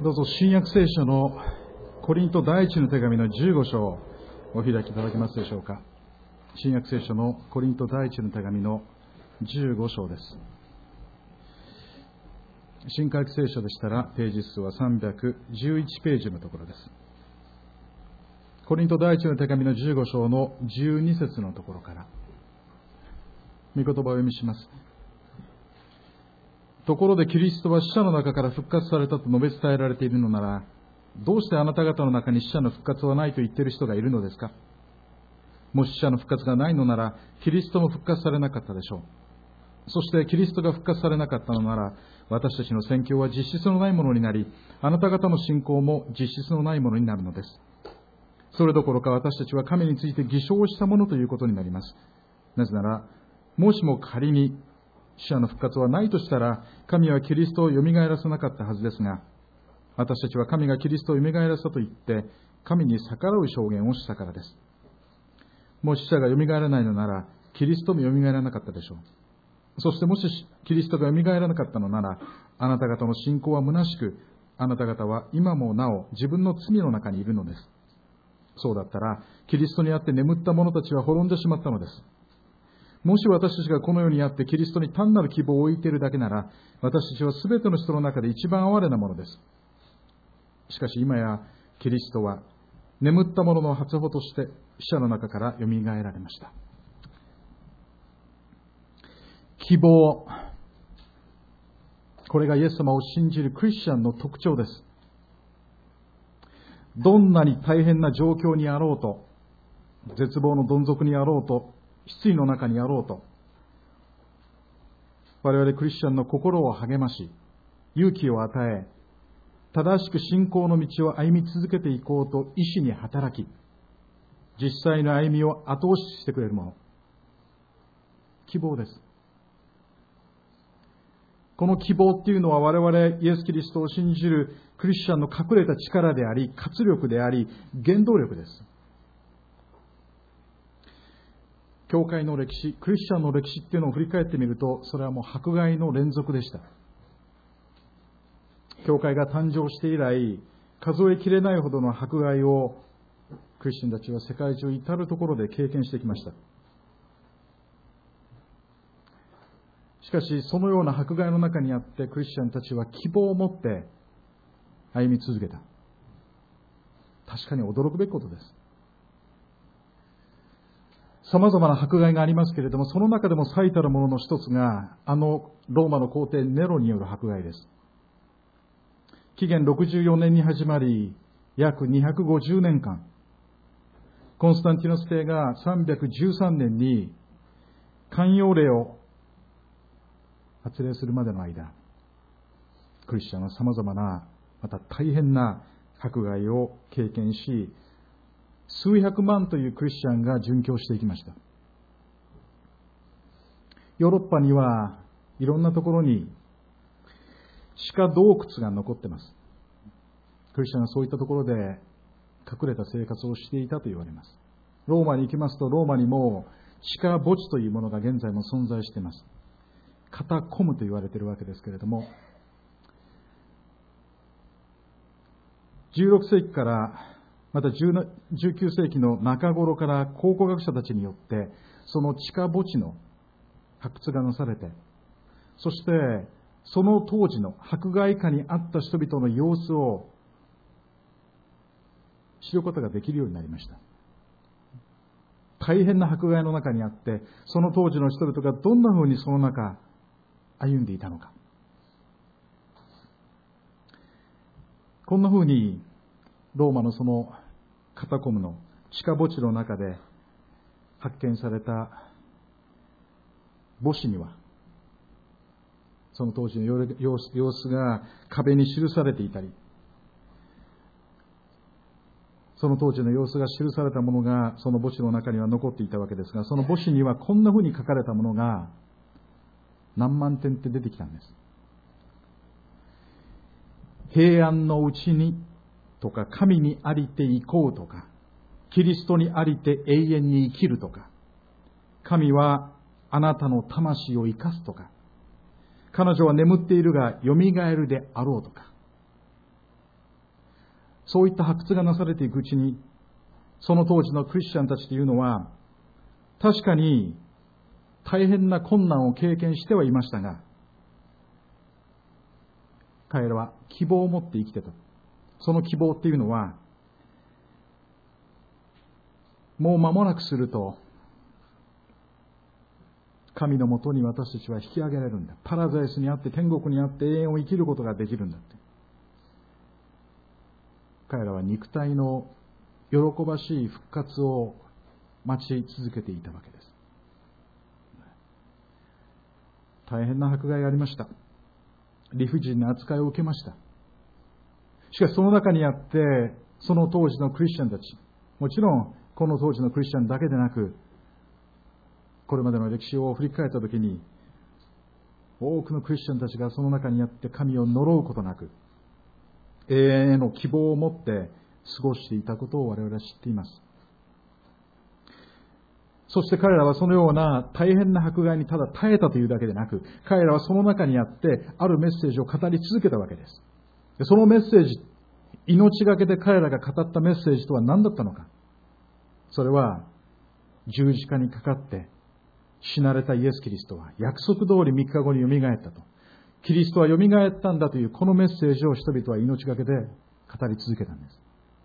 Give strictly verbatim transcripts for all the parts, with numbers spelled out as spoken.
どうぞ新約聖書のコリント第一の手紙のじゅうご章をお開きいただけますでしょうか。新約聖書のコリント第一の手紙のじゅうご章です。新改聖書でしたらページ数はさんびゃくじゅういちページのところです。コリント第一の手紙のじゅうご章のじゅうに節のところから御言葉をお読みします。ところでキリストは死者の中から復活されたと述べ伝えられているのなら、どうしてあなた方の中に死者の復活はないと言っている人がいるのですか。もし死者の復活がないのなら、キリストも復活されなかったでしょう。そしてキリストが復活されなかったのなら、私たちの宣教は実質のないものになり、あなた方の信仰も実質のないものになるのです。それどころか私たちは神について偽証したものということになります。なぜなら、もしも仮に死者の復活はないとしたら、神はキリストをよみがえらせなかったはずですが、私たちは神がキリストをよみがえらせたと言って、神に逆らう証言をしたからです。もし死者がよみがえらないのなら、キリストもよみがえらなかったでしょう。そしてもしキリストがよみがえらなかったのなら、あなた方の信仰は虚しく、あなた方は今もなお自分の罪の中にいるのです。そうだったら、キリストにあって眠った者たちは滅んでしまったのです。もし私たちがこの世にあってキリストに単なる希望を置いているだけなら、私たちはすべての人の中で一番哀れなものです。しかし今やキリストは眠った者の初歩として死者の中からよみがえられました。希望、これがイエス様を信じるクリスチャンの特徴です。どんなに大変な状況にあろうと、絶望のどん底にあろうと、失意の中にあろうと、我々クリスチャンの心を励まし、勇気を与え、正しく信仰の道を歩み続けていこうと意志に働き、実際の歩みを後押ししてくれるもの、希望です。この希望っていうのは我々イエス・キリストを信じるクリスチャンの隠れた力であり、活力であり、原動力です。教会の歴史、クリスチャンの歴史っていうのを振り返ってみると、それはもう迫害の連続でした。教会が誕生して以来、数えきれないほどの迫害をクリスチャンたちは世界中至るところで経験してきました。しかし、そのような迫害の中にあってクリスチャンたちは希望を持って歩み続けた。確かに驚くべきことです。様々な迫害がありますけれども、その中でも最たるものの一つが、あのローマの皇帝ネロによる迫害です。紀元ろくじゅうよねんに始まり、約にひゃくごじゅうねんかん、コンスタンティノス帝がさんびゃくじゅうさんねんに寛容令を発令するまでの間、クリスチャンは様々な、また大変な迫害を経験し、数百万というクリスチャンが殉教していきました。ヨーロッパにはいろんなところに地下洞窟が残っています。クリスチャンはそういったところで隠れた生活をしていたと言われます。ローマに行きますと、ローマにも地下墓地というものが現在も存在しています。カタコムと言われているわけですけれども、じゅうろくせいきからまたじゅうきゅうせいきの中頃から考古学者たちによってその地下墓地の発掘がなされて、そしてその当時の迫害下にあった人々の様子を知ることができるようになりました。大変な迫害の中にあって、その当時の人々がどんなふうにその中歩んでいたのか、こんなふうにローマのそのカタコムの地下墓地の中で発見された墓誌には、その当時の様子が壁に記されていたり、その当時の様子が記されたものがその墓地の中には残っていたわけですが、その墓誌にはこんなふうに書かれたものが何万点って出てきたんです。平安のうちにとか、神にありて行こうとか、キリストにありて永遠に生きるとか、神はあなたの魂を生かすとか、彼女は眠っているがよみがえるであろうとか、 そういった発掘がなされていくうちに、その当時のクリスチャンたちというのは、確かに大変な困難を経験してはいましたが、彼らは希望を持って生きてた。その希望っていうのは、もう間もなくすると、神のもとに私たちは引き上げられるんだ。パラダイスにあって天国にあって永遠を生きることができるんだって。彼らは肉体の喜ばしい復活を待ち続けていたわけです。大変な迫害がありました。理不尽な扱いを受けました。しかしその中にあって、その当時のクリスチャンたち、もちろんこの当時のクリスチャンだけでなく、これまでの歴史を振り返ったときに、多くのクリスチャンたちがその中にあって神を呪うことなく、永遠への希望を持って過ごしていたことを我々は知っています。そして彼らはそのような大変な迫害にただ耐えたというだけでなく、彼らはその中にあってあるメッセージを語り続けたわけです。そのメッセージ、命がけで彼らが語ったメッセージとは何だったのか。それは十字架にかかって死なれたイエス・キリストは約束通りみっかごによみがえったと。キリストはよみがえったんだというこのメッセージを人々は命がけで語り続けたんです。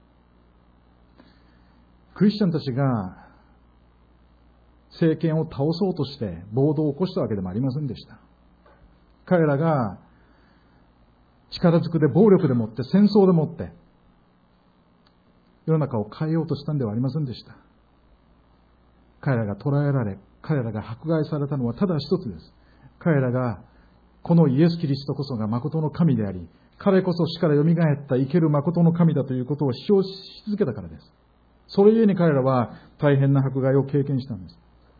クリスチャンたちが政権を倒そうとして暴動を起こしたわけでもありませんでした。彼らが力ずくで暴力でもって戦争でもって世の中を変えようとしたんではありませんでした。彼らが捕らえられ、彼らが迫害されたのはただ一つです。彼らがこのイエス・キリストこそが誠の神であり、彼こそ死からよみがえった生ける誠の神だということを主張し続けたからです。それゆえに彼らは大変な迫害を経験したんです。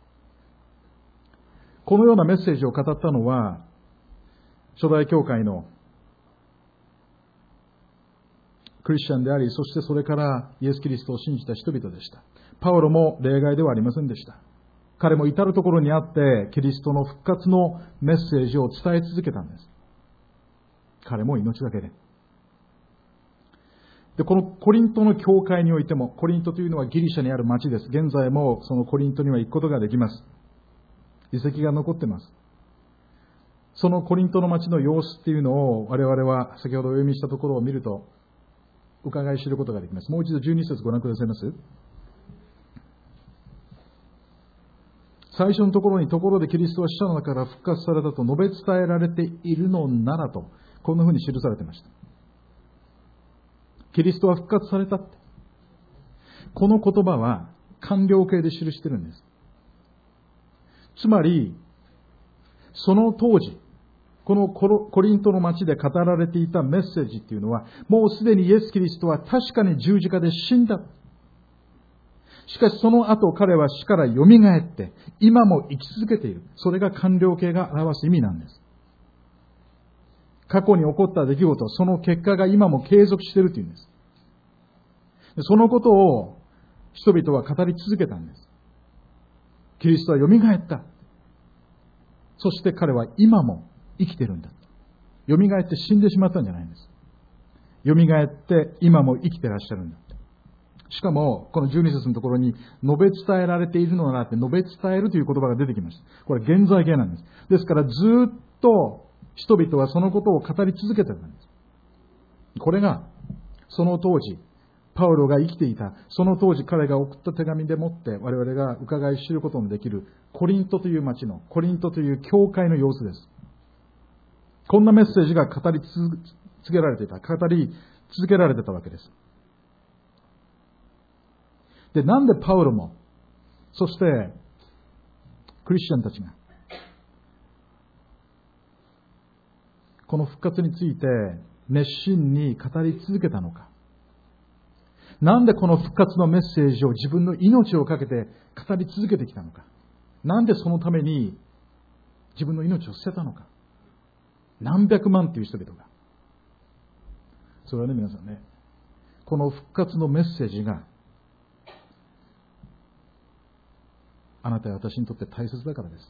このようなメッセージを語ったのは、初代教会のクリスチャンであり、そしてそれからイエス・キリストを信じた人々でした。パウロも例外ではありませんでした。彼も至るところにあって、キリストの復活のメッセージを伝え続けたんです。彼も命がけで。で、このコリントの教会においても、コリントというのはギリシャにある町です。現在もそのコリントには行くことができます。遺跡が残っています。そのコリントの町の様子っていうのを我々は先ほどお読みしたところを見ると伺い知ることができます。もう一度じゅうに節ご覧くださいます。最初のところに、ところでキリストは死者の中から復活されたと述べ伝えられているのならと、こんなふうに記されていました。キリストは復活されたって。この言葉は完了形で記しているんです。つまり、その当時、このコリントの町で語られていたメッセージっていうのは、もうすでにイエス・キリストは確かに十字架で死んだ。しかしその後彼は死からよみがえって、今も生き続けている。それが完了形が表す意味なんです。過去に起こった出来事、その結果が今も継続しているというんです。そのことを人々は語り続けたんです。キリストはよみがえった。そして彼は今も生きているんだ。よみがえって死んでしまったんじゃないんです。よみがえって今も生きてらっしゃるんだ。しかも、このじゅうに節のところに、述べ伝えられているのならって、述べ伝えるという言葉が出てきました。これ現在形なんです。ですから、ずっと人々はそのことを語り続けていたんです。これが、その当時、パウロが生きていた、その当時彼が送った手紙でもって、我々が伺い知ることのできる、コリントという町の、コリントという教会の様子です。こんなメッセージが語り続けられていた、語り続けられていたわけです。で、なんでパウロも、そして、クリスチャンたちが、この復活について熱心に語り続けたのか。なんでこの復活のメッセージを自分の命をかけて語り続けてきたのか。なんでそのために自分の命を捨てたのか。何百万という人々が。それはね、皆さんね、この復活のメッセージが、あなたや私にとって大切だからです。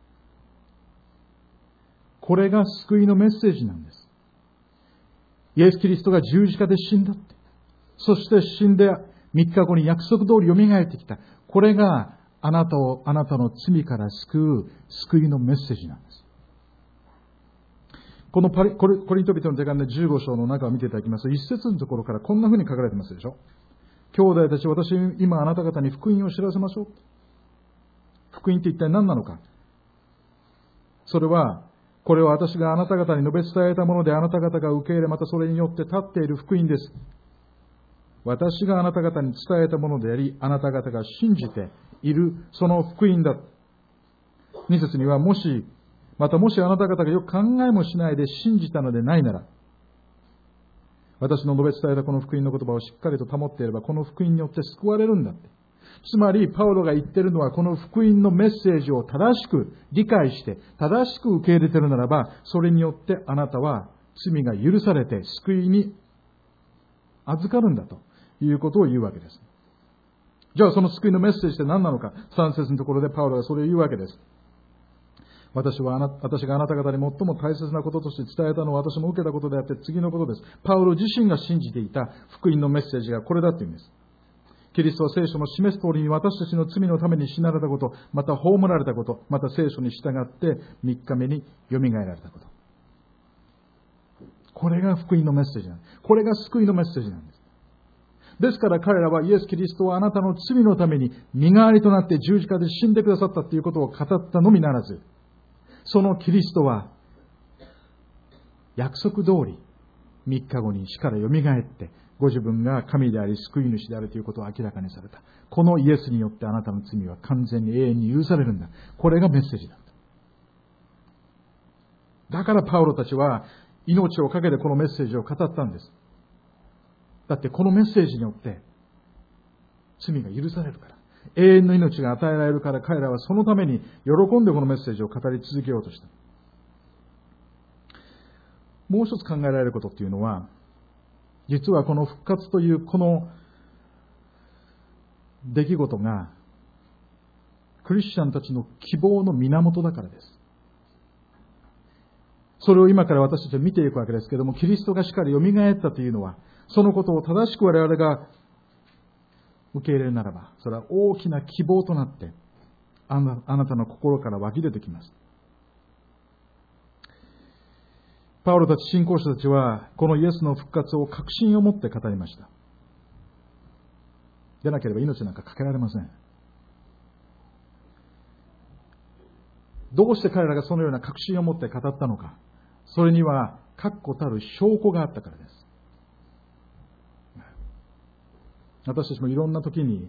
これが救いのメッセージなんです。イエス・キリストが十字架で死んだって。 そして死んでみっかごに約束通り蘇ってきた。これがあなたをあなたの罪から救う救いのメッセージなんです。このパリコリコリント人の手紙のじゅうご章の中を見ていただきますと、一節のところからこんな風に書かれてますでしょ。兄弟たち、私今あなた方に福音を知らせましょう。福音って一体何なのか。それは、これは私があなた方に述べ伝えたもので、あなた方が受け入れ、またそれによって立っている福音です。私があなた方に伝えたものであり、あなた方が信じているその福音だ。二節には、もし、またもしあなた方がよく考えもしないで信じたのでないなら、私の述べ伝えたこの福音の言葉をしっかりと保っていれば、この福音によって救われるんだって。つまり、パウロが言っているのは、この福音のメッセージを正しく理解して、正しく受け入れているならば、それによってあなたは罪が許されて救いに預かるんだということを言うわけです。じゃあその救いのメッセージって何なのか。さん節のところでパウロがそれを言うわけです。私はあな、私があなた方に最も大切なこととして伝えたのは私も受けたことであって次のことです。パウロ自身が信じていた福音のメッセージがこれだというんです。キリストは聖書の示す通りに私たちの罪のために死なれたこと、また葬られたこと、また聖書に従ってみっかめによみがえられたこと。これが福音のメッセージなんです。これが救いのメッセージなんです。ですから彼らはイエス・キリストはあなたの罪のために身代わりとなって十字架で死んでくださったということを語ったのみならず、そのキリストは約束通りみっかごに死からよみがえってご自分が神であり救い主であるということを明らかにされた。このイエスによってあなたの罪は完全に永遠に許されるんだ。これがメッセージだった。だからパウロたちは命を懸けてこのメッセージを語ったんです。だってこのメッセージによって罪が許されるから、永遠の命が与えられるから、彼らはそのために喜んでこのメッセージを語り続けようとした。もう一つ考えられることっていうのは、実はこの復活というこの出来事がクリスチャンたちの希望の源だからです。それを今から私たちは見ていくわけですけれども、キリストがしっかりよみがえったというのは、そのことを正しく我々が受け入れるならば、それは大きな希望となってあな、あなたの心から湧き出てきます。パウロたち信仰者たちはこのイエスの復活を確信を持って語りました。でなければ命なんかかけられません。どうして彼らがそのような確信を持って語ったのか。それには確固たる証拠があったからです。私たちもいろんな時に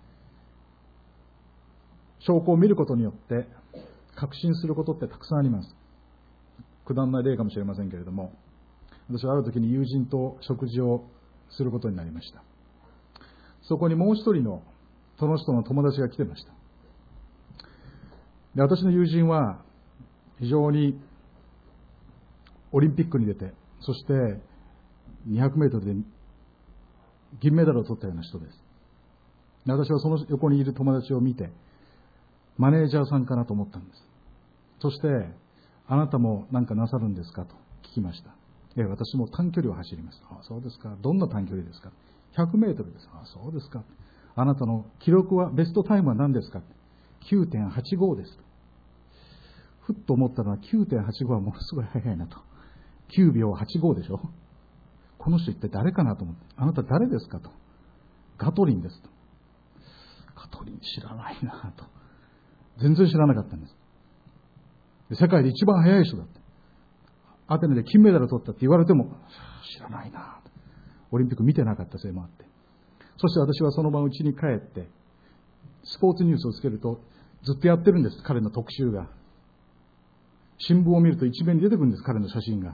証拠を見ることによって確信することってたくさんあります。くだらない例かもしれませんけれども、私はある時に友人と食事をすることになりました。そこにもう一人のその人の友達が来てました。で、私の友人は非常にオリンピックに出て、そしてにひゃくメートルで銀メダルを取ったような人です。で、私はその横にいる友達を見て、マネージャーさんかなと思ったんです。そして、あなたも何かなさるんですかと聞きました。え、私も短距離を走ります。あ、そうですか。どんな短距離ですか。ひゃくメートルです。あ、そうですか。あなたの記録は、ベストタイムは何ですか。きゅうてんはちご です。ふっと思ったのは きゅうてんはちご はものすごい速いなと。きゅうびょうはちごでしょ。この人一体誰かなと思って。あなた誰ですかと。ガトリンですと。ガトリン知らないなと。全然知らなかったんです。世界で一番速い人だって。アテネで金メダルを取ったって言われても知らないなと。オリンピック見てなかったせいもあって。そして私はその晩家に帰ってスポーツニュースをつけるとずっとやってるんです。彼の特集が。新聞を見ると一面に出てくるんです。彼の写真が。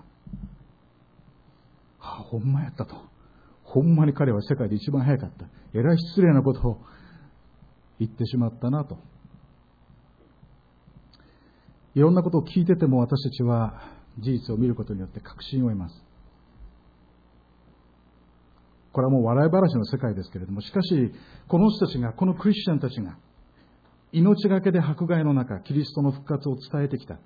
はあ、ほんまやったと。ほんまに彼は世界で一番速かった。えらい失礼なことを言ってしまったなと。いろんなことを聞いてても私たちは事実を見ることによって確信を得ます。これはもう笑い話の世界ですけれども、しかしこの人たちが、このクリスチャンたちが命がけで迫害の中、キリストの復活を伝えてきた。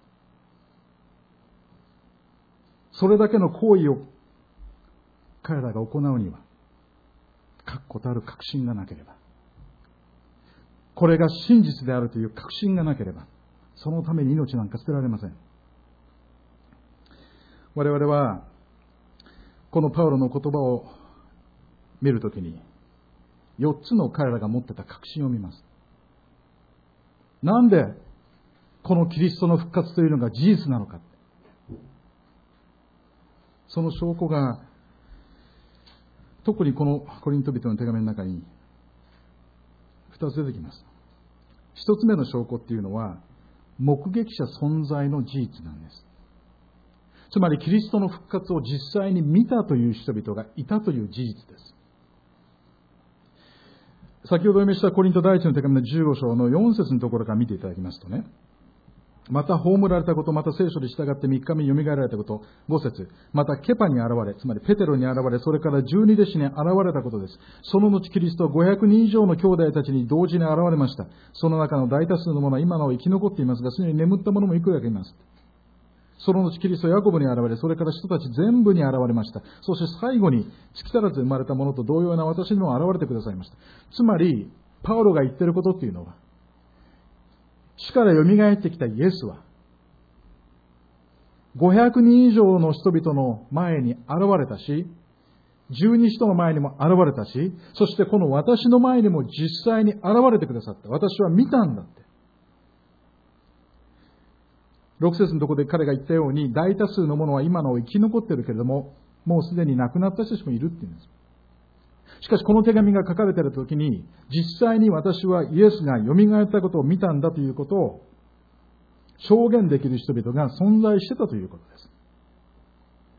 それだけの行為を彼らが行うには、 確固たる確信がなければ、これが真実であるという確信がなければ、そのために命なんか捨てられません。我々はこのパウロの言葉を見るときによっつの彼らが持ってた確信を見ます。なんでこのキリストの復活というのが事実なのか。その証拠が特にこのコリント人の手紙の中に二つ出てきます。一つ目の証拠っていうのは目撃者存在の事実なんです。つまりキリストの復活を実際に見たという人々がいたという事実です。先ほど読みしたコリント第一の手紙のじゅうご章のよん節のところから見ていただきますとね、また葬られたこと、また聖書に従ってみっかめによみがえられたこと、ご節、またケパに現れ、つまりペテロに現れ、それから十二弟子に現れたことです。その後キリストはごひゃくにん以上の兄弟たちに同時に現れました。その中の大多数の者は今なお生き残っていますが、すでに眠った者もいくらかいます。その後キリストはヤコブに現れ、それから人たち全部に現れました。そして最後に月足らず生まれた者と同様な私にも現れてくださいました。つまりパウロが言っていることっていうのは、死からよみがえってきたイエスはごひゃくにん以上の人々の前に現れたし、十二使徒の前にも現れたし、そしてこの私の前にも実際に現れてくださった。私は見たんだって。ろく節のところで彼が言ったように、大多数の者は今の生き残っているけれども、もうすでに亡くなった人たちもいるって言うんです。しかしこの手紙が書かれているときに、実際に私はイエスがよみがえったことを見たんだということを証言できる人々が存在してたということです。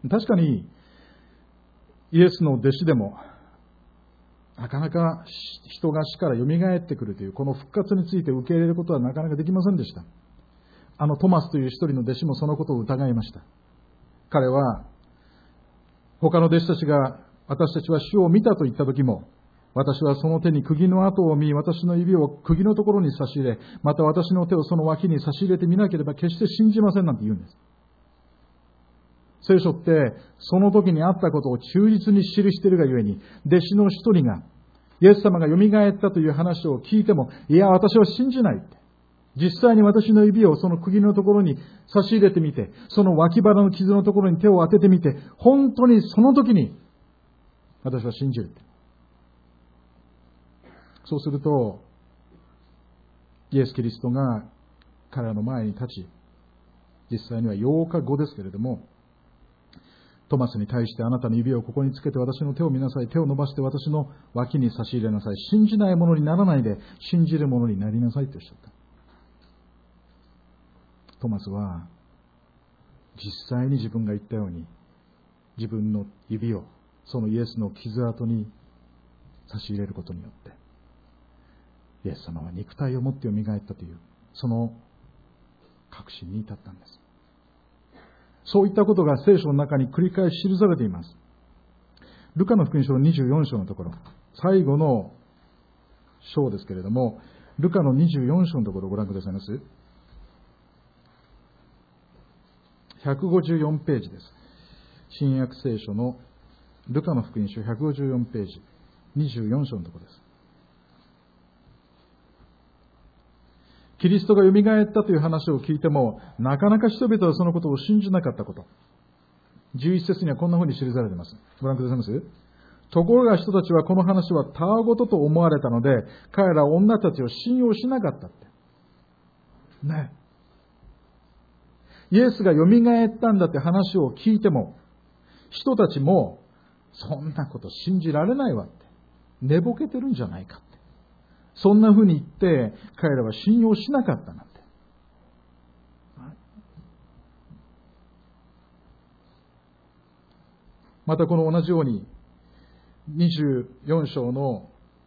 確かにイエスの弟子でもなかなか人が死からよみがえってくるというこの復活について受け入れることはなかなかできませんでした。あのトマスという一人の弟子もそのことを疑いました。彼は他の弟子たちが私たちは主を見たと言った時も、私はその手に釘の跡を見、私の指を釘のところに差し入れ、また私の手をその脇に差し入れてみなければ決して信じませんなんて言うんです。聖書ってその時にあったことを忠実に記しているがゆえに、弟子の一人がイエス様がよみがえったという話を聞いても、いや私は信じないって、実際に私の指をその釘のところに差し入れてみて、その脇腹の傷のところに手を当ててみて、本当にその時に私は信じるって。そうするとイエス・キリストが彼らの前に立ち、実際にはようかごですけれども、トマスに対して、あなたの指をここにつけて私の手を見なさい、手を伸ばして私の脇に差し入れなさい、信じないものにならないで信じるものになりなさいとおっしゃった。トマスは実際に自分が言ったように、自分の指をそのイエスの傷跡に差し入れることによって、イエス様は肉体を持ってよみがえったという、その確信に至ったんです。そういったことが聖書の中に繰り返し記されています。ルカの福音書のにじゅうよん章のところ、最後の章ですけれども、ルカのにじゅうよん章のところをご覧くださいます。ひゃくごじゅうよんページです。新約聖書のルカの福音書ひゃくごじゅうよんページ、にじゅうよん章のところです。キリストがよみがえったという話を聞いても、なかなか人々はそのことを信じなかったこと。じゅういち節にはこんなふうに記されています。ご覧くださいます。ところが人たちはこの話はたわごとと思われたので、彼らは女たちを信用しなかったって。ね。イエスがよみがえったんだって話を聞いても、人たちもそんなこと信じられないわって。寝ぼけてるんじゃないかって。そんなふうに言って彼らは信用しなかったなんて。またこの同じようににじゅうよん章の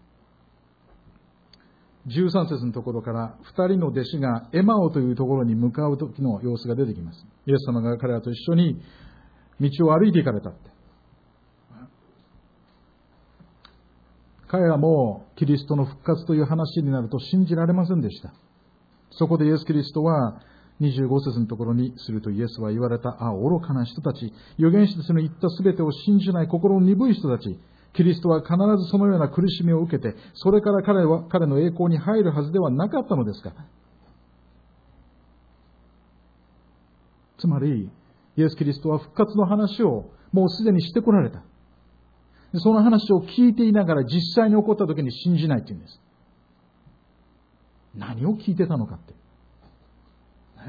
じゅうさん節のところからふたりの弟子がエマオというところに向かう時の様子が出てきます。イエス様が彼らと一緒に道を歩いて行かれたって。彼らもキリストの復活という話になると信じられませんでした。そこでイエス・キリストはにじゅうご節のところにすると、イエスは言われた。ああ、愚かな人たち、預言者たちの言ったすべてを信じない心の鈍い人たち、 キリストは必ずそのような苦しみを受けて、それから彼は彼の栄光に入るはずではなかったのですか。つまり、イエス・キリストは復活の話をもうすでにしてこられた。その話を聞いていながら実際に起こった時に信じないっていうんです。何を聞いてたのかって。ね、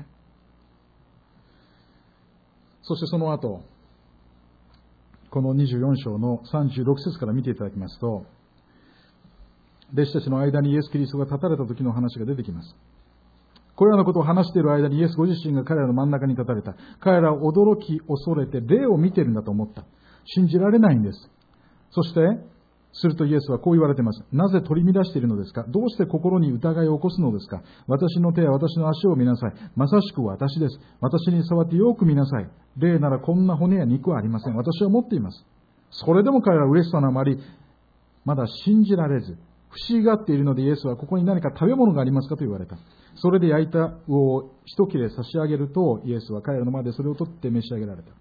そしてその後、このにじゅうよん章のさんじゅうろく節から見ていただきますと、弟子たちの間にイエス・キリストが立たれた時の話が出てきます。これらのことを話している間にイエスご自身が彼らの真ん中に立たれた。彼らは驚き恐れて霊を見ているんだと思った。信じられないんです。そして、するとイエスはこう言われています。なぜ取り乱しているのですか。どうして心に疑いを起こすのですか。私の手や私の足を見なさい。まさしく私です。私に触ってよく見なさい。霊ならこんな骨や肉はありません。私は持っています。それでも彼らは嬉しさのあまり、まだ信じられず、不思議がっているのでイエスはここに何か食べ物がありますかと言われた。それで焼いた魚を一切れ差し上げると、イエスは彼らの前でそれを取って召し上げられた。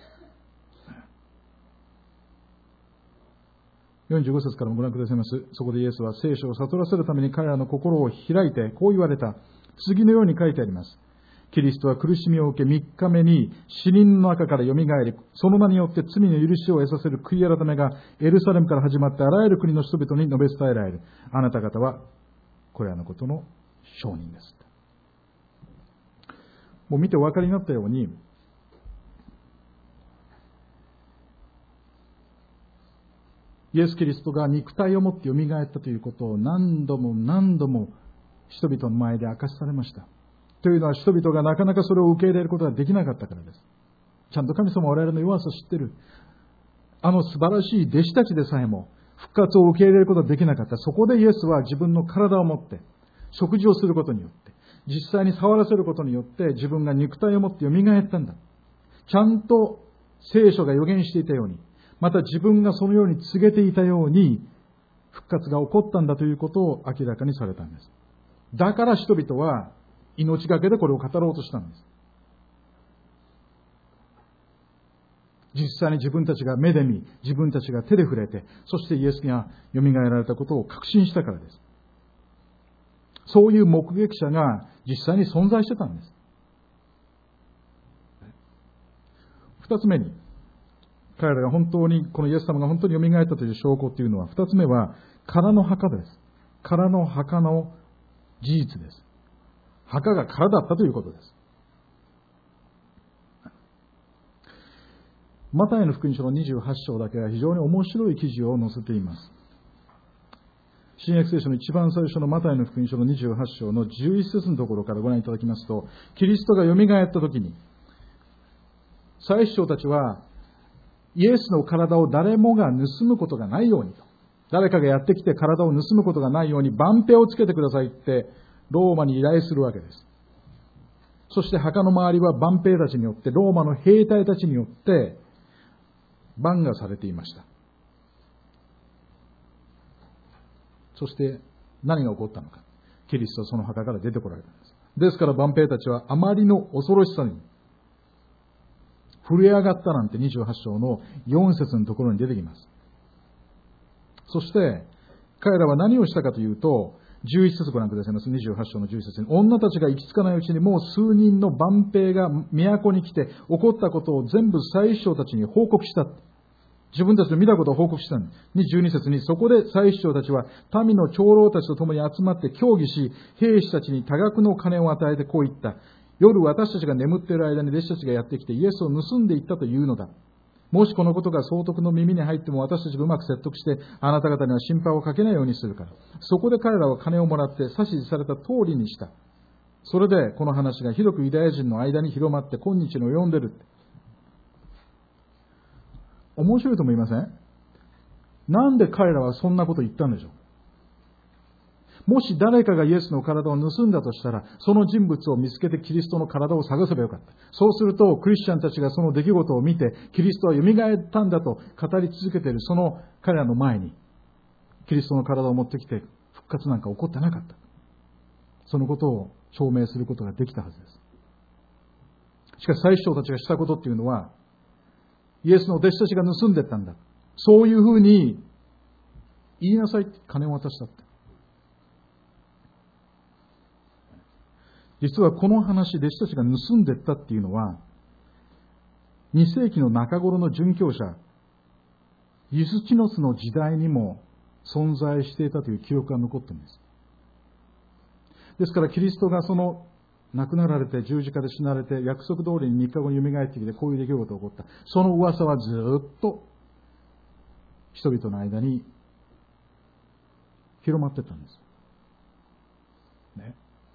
よんじゅうご節からもご覧くださいます。そこでイエスは聖書を悟らせるために彼らの心を開いてこう言われた。次のように書いてあります。キリストは苦しみを受けみっかめに死人の中からよみがえり、その名によって罪の許しを得させる悔い改めがエルサレムから始まってあらゆる国の人々に述べ伝えられる。あなた方はこれらのことの証人です。もう見てお分かりになったように、イエス・キリストが肉体を持ってよみがえったということを何度も何度も人々の前で明かしされました。というのは人々がなかなかそれを受け入れることができなかったからです。ちゃんと神様は我々の弱さを知っている。あの素晴らしい弟子たちでさえも復活を受け入れることができなかった。そこでイエスは自分の体を持って食事をすることによって、実際に触らせることによって自分が肉体を持ってよみがえったんだ。ちゃんと聖書が予言していたように、また自分がそのように告げていたように復活が起こったんだということを明らかにされたんです。だから人々は命がけでこれを語ろうとしたんです。実際に自分たちが目で見、自分たちが手で触れて、そしてイエスがよみがえられたことを確信したからです。そういう目撃者が実際に存在してたんです。二つ目に、彼らが本当に、このイエス様が本当によみがえったという証拠というのは、二つ目は、空の墓です。空の墓の事実です。墓が空だったということです。マタイの福音書のにじゅうはち章だけは非常に面白い記事を載せています。新約聖書の一番最初のマタイの福音書のにじゅうはち章のじゅういち節のところからご覧いただきますと、キリストがよみがえったときに、祭司長たちは、イエスの体を誰もが盗むことがないようにと、誰かがやってきて体を盗むことがないように番兵をつけてくださいってローマに依頼するわけです。そして墓の周りは番兵たちによって、ローマの兵隊たちによって番がされていました。そして何が起こったのか。キリストはその墓から出てこられたんです。ですから番兵たちはあまりの恐ろしさに震え上がったなんてにじゅうはち章のよん節のところに出てきます。そして彼らは何をしたかというと、じゅういち節ご覧くださいます。にじゅうはち章のじゅういち節に、女たちが行き着かないうちにもう数人の番兵が都に来て起こったことを全部祭司長たちに報告した。自分たちの見たことを報告したんです。じゅうに節に、そこで祭司長たちは民の長老たちと共に集まって協議し、兵士たちに多額の金を与えてこう言った。夜私たちが眠っている間に弟子たちがやってきてイエスを盗んでいったというのだ。もしこのことが総督の耳に入っても私たちがうまく説得してあなた方には心配をかけないようにするから。そこで彼らは金をもらって指図された通りにした。それでこの話が広くユダヤ人の間に広まって今日の及んでる。面白いと思いません？なんで彼らはそんなことを言ったんでしょう？もし誰かがイエスの体を盗んだとしたら、その人物を見つけてキリストの体を探せばよかった。そうすると、クリスチャンたちがその出来事を見て、キリストは蘇ったんだと語り続けているその彼らの前に、キリストの体を持ってきて復活なんか起こってなかった。そのことを証明することができたはずです。しかし祭司長たちがしたことっていうのは、イエスの弟子たちが盗んでったんだ。そういうふうに言いなさいって金を渡したって。実はこの話、弟子たちが盗んでいったっていうのは、に世紀の中頃の殉教者、ユスチノスの時代にも存在していたという記録が残っているんです。ですからキリストがその亡くなられて十字架で死なれて約束通りにみっかごに蘇ってきてこういう出来事が起こった。その噂はずっと人々の間に広まってたんです。ね。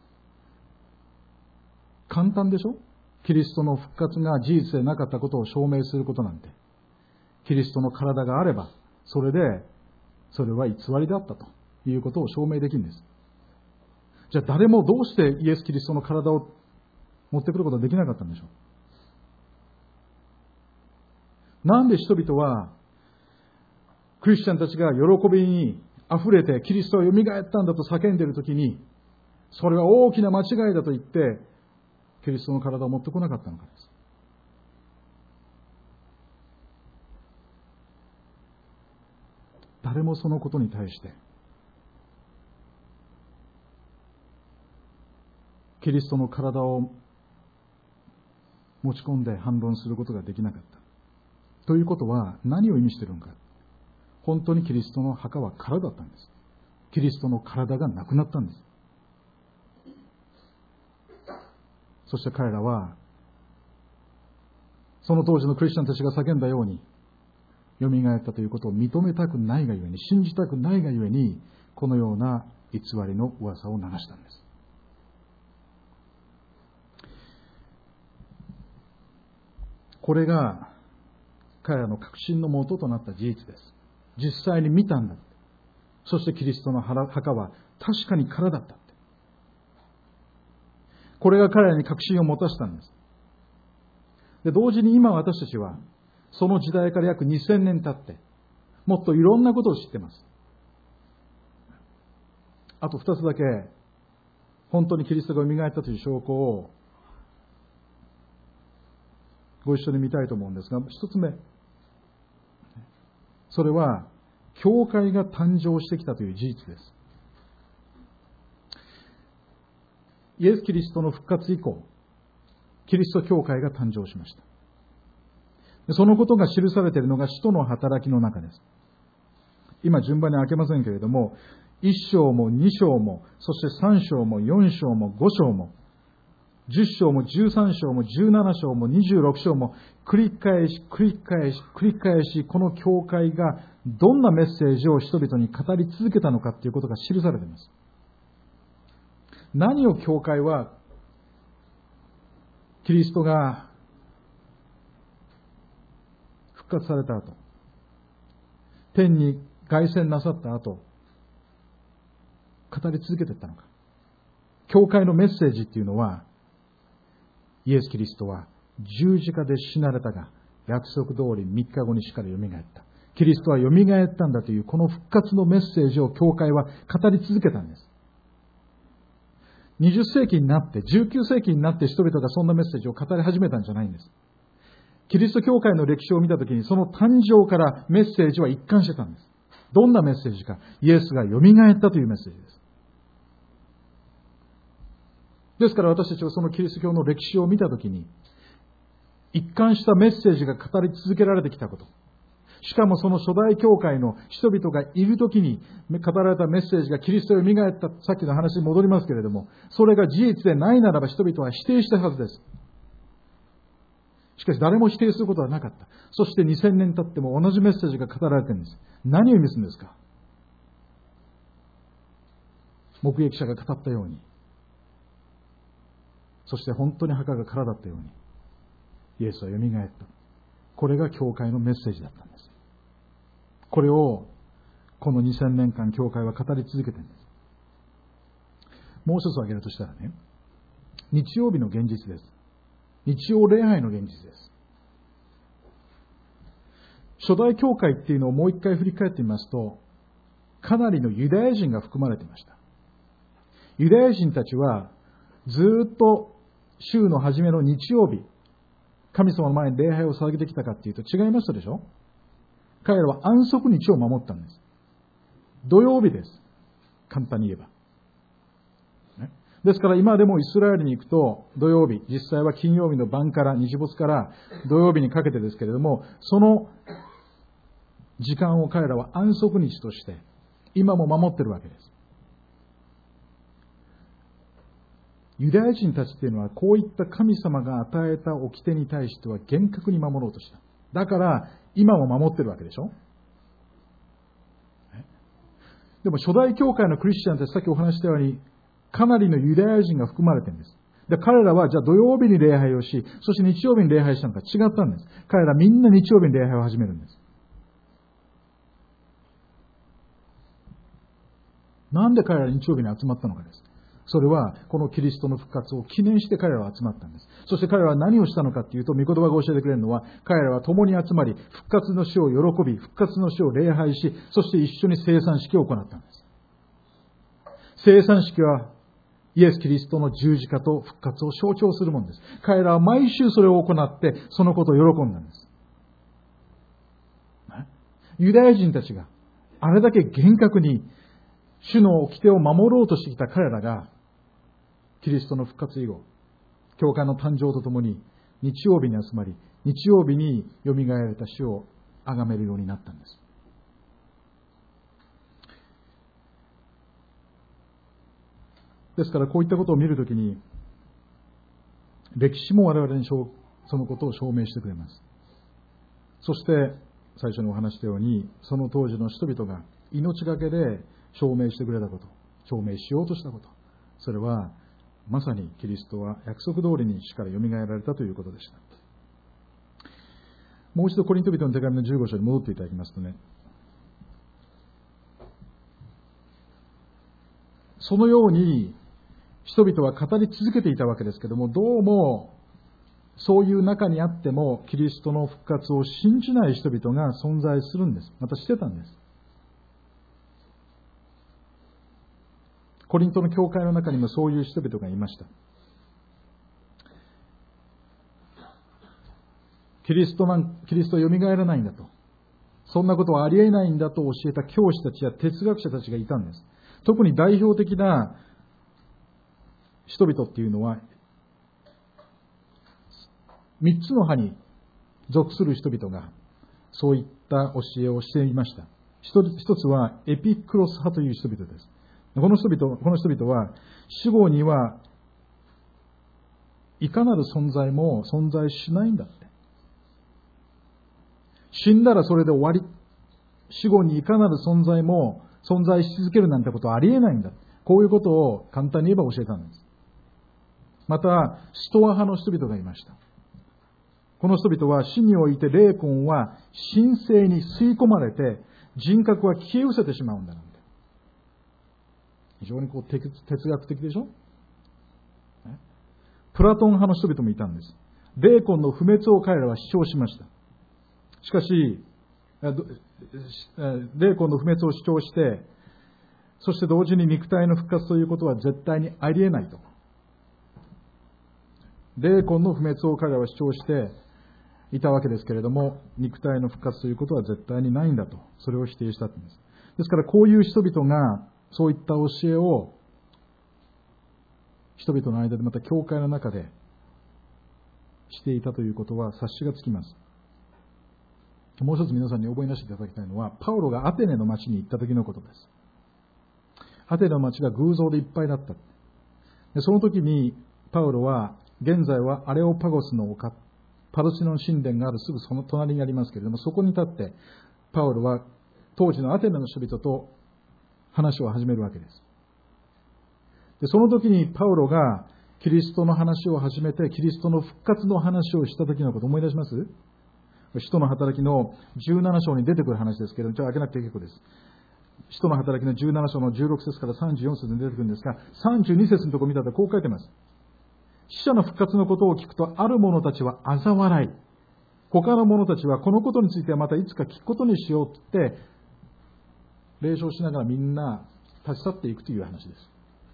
簡単でしょ？キリストの復活が事実でなかったことを証明することなんて。キリストの体があれば、それで、それは偽りだったということを証明できるんです。じゃあ誰もどうしてイエス・キリストの体を持ってくることができなかったんでしょう？なんで人々は、クリスチャンたちが喜びに溢れてキリストは蘇ったんだと叫んでいるときに、それは大きな間違いだと言って、キリストの体を持ってこなかったのかです。誰もそのことに対して、キリストの体を持ち込んで反論することができなかった。ということは何を意味しているのか。本当にキリストの墓は空だったんです。キリストの体がなくなったんです。そして彼らは、その当時のクリスチャンたちが叫んだように、蘇ったということを認めたくないがゆえに、信じたくないがゆえに、このような偽りの噂を流したんです。これが彼らの確信の元となった事実です。実際に見たんだ。そしてキリストの墓は確かに空だった。これが彼らに確信を持たせたんです。で、同時に今私たちはその時代から約にせんねん経ってもっといろんなことを知っています。あと二つだけ本当にキリストが蘇ったという証拠をご一緒に見たいと思うんですが、一つ目、それは教会が誕生してきたという事実です。イエス・キリストの復活以降、キリスト教会が誕生しました。そのことが記されているのが使徒の働きの中です。今順番に開けませんけれども、いっ章もに章も、そしてさん章もよん章もご章も、じゅっ章もじゅうさん章もじゅうなな章もにじゅうろく章も繰り返し繰り返し繰り返しこの教会がどんなメッセージを人々に語り続けたのかということが記されています。何を教会はキリストが復活された後、天に凱旋なさった後、語り続けていったのか。教会のメッセージっていうのは、イエス・キリストは十字架で死なれたが、約束通りみっかごに死から蘇った。キリストは蘇ったんだというこの復活のメッセージを教会は語り続けたんです。にじゅっ世紀になって、じゅうきゅう世紀になって人々がそんなメッセージを語り始めたんじゃないんです。キリスト教会の歴史を見たときに、その誕生からメッセージは一貫してたんです。どんなメッセージか。イエスが蘇ったというメッセージです。ですから私たちはそのキリスト教の歴史を見たときに、一貫したメッセージが語り続けられてきたこと。しかもその初代教会の人々がいるときに語られたメッセージがキリストを蘇った、さっきの話に戻りますけれども、それが事実でないならば人々は否定したはずです。しかし誰も否定することはなかった。そしてにせんねん経っても同じメッセージが語られているんです。何を意味するんですか？目撃者が語ったように、そして本当に墓が空だったように、イエスは蘇った。これが教会のメッセージだったんです。これをこのにせんねんかん教会は語り続けているんです。もう一つ挙げるとしたらね、日曜日の現実です。日曜礼拝の現実です。初代教会っていうのをもう一回振り返ってみますと、かなりのユダヤ人が含まれていました。ユダヤ人たちはずっと週の初めの日曜日、神様の前に礼拝を捧げてきたかっていうと違いましたでしょ？彼らは安息日を守ったんです。 土曜日です。簡単に言えば。ね、ですから今でもイスラエルに行くと土曜日、実際は金曜日の晩から日没から土曜日にかけてですけれども、その時間を彼らは安息日として今も守っているわけです。ユダヤ人たちというのはこういった神様が与えた掟に対しては厳格に守ろうとした。だから今も守っているわけでしょ。でも初代教会のクリスチャンってさっきお話したようにかなりのユダヤ人が含まれているんです。で彼らはじゃあ土曜日に礼拝をし、そして日曜日に礼拝したのか違ったんです。彼らみんな日曜日に礼拝を始めるんです。なんで彼ら日曜日に集まったのかです。それはこのキリストの復活を記念して彼らは集まったんです。そして彼らは何をしたのかというと、御言葉が教えてくれるのは、彼らは共に集まり復活の死を喜び、復活の死を礼拝し、そして一緒に聖餐式を行ったんです。聖餐式はイエス・キリストの十字架と復活を象徴するものです。彼らは毎週それを行ってそのことを喜んだんです。ユダヤ人たちがあれだけ厳格に主の掟を守ろうとしてきた彼らが、キリストの復活以後、教会の誕生とともに日曜日に集まり、日曜日によみがえられた主を崇めるようになったんです。ですからこういったことを見るときに、歴史も我々にそのことを証明してくれます。そして最初にお話したように、その当時の人々が命がけで証明してくれたこと、証明しようとしたこと、それはまさにキリストは約束通りに死からよみがえられたということでした。もう一度コリント人の手紙のじゅうご章に戻っていただきますとね、そのように人々は語り続けていたわけですけれども、どうもそういう中にあってもキリストの復活を信じない人々が存在するんです。またしてたんです。コリントの教会の中にもそういう人々がいました。キリストなん、キリストは蘇らないんだと。そんなことはありえないんだと教えた教師たちや哲学者たちがいたんです。特に代表的な人々っていうのは、三つの派に属する人々がそういった教えをしていました。一つはエピクロス派という人々です。この人々、この人々は死後にはいかなる存在も存在しないんだって。死んだらそれで終わり。死後にいかなる存在も存在し続けるなんてことはありえないんだ。こういうことを簡単に言えば教えたんです。また、ストア派の人々がいました。この人々は死において霊魂は神聖に吸い込まれて人格は消え失せてしまうんだなんて。非常にこう哲学的でしょ。プラトン派の人々もいたんです。霊魂の不滅を彼らは主張しました。しかし、霊魂の不滅を主張して、そして同時に肉体の復活ということは絶対にありえないと。霊魂の不滅を彼らは主張していたわけですけれども、肉体の復活ということは絶対にないんだと、それを否定したんです。ですからこういう人々がそういった教えを人々の間でまた教会の中でしていたということは察しがつきます。もう一つ皆さんに覚えなしていただきたいのは、パウロがアテネの町に行った時のことです。アテネの町が偶像でいっぱいだった。でその時にパウロは、現在はアレオパゴスの丘、パルシノン神殿があるすぐその隣にありますけれども、そこに立ってパウロは当時のアテネの人々と話を始めるわけです。でその時にパウロがキリストの話を始めて、キリストの復活の話をした時のことを思い出します？使徒の働きのじゅうなな章に出てくる話ですけれども、ちょっと開けなくて結構です。使徒の働きのじゅうなな章のじゅうろく節からさんじゅうよん節に出てくるんですが、さんじゅうに節のところ見たらこう書いてます。死者の復活のことを聞くと、ある者たちは嘲笑い、他の者たちはこのことについてはまたいつか聞くことにしようって言って、霊唱しながらみんな立ち去っていくという話です。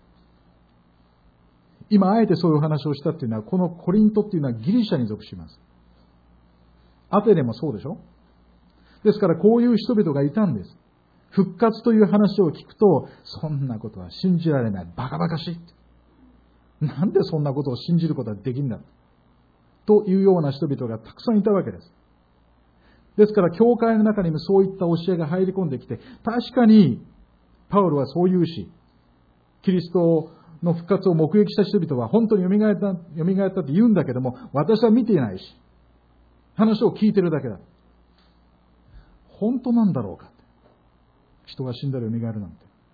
今あえてそういう話をしたっていうのは、このコリントっていうのはギリシャに属します。アテネもそうでしょ。ですからこういう人々がいたんです。 復活という話を聞くと、そんなことは信じられない。バカバカしい。なんでそんなことを信じることができるんだ。というような人々がたくさんいたわけです。ですから、教会の中にもそういった教えが入り込んできて、確かに、パウロはそう言うし、キリストの復活を目撃した人々は本当に蘇った、蘇ったって言うんだけども、私は見ていないし、話を聞いてるだけだ。本当なんだろうか。人が死んだら蘇るなんて。